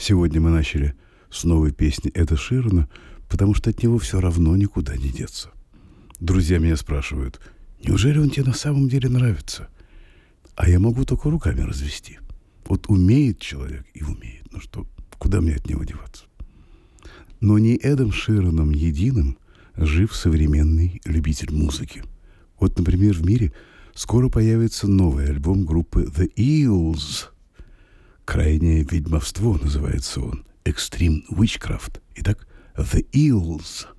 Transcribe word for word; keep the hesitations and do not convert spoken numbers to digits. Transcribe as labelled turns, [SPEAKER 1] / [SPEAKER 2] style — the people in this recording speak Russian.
[SPEAKER 1] Сегодня мы начали с новой песни Эда Ширана, потому что от него все равно никуда не деться. Друзья меня спрашивают, неужели он тебе на самом деле нравится? А я могу только руками развести. Вот умеет человек и умеет. Ну что, куда мне от него деваться? Но не Эдом Шираном единым жив современный любитель музыки. Вот, например, в мире скоро появится новый альбом группы The Eels. «Крайнее ведьмовство» называется он. Extreme Witchcraft. Итак, The Eels.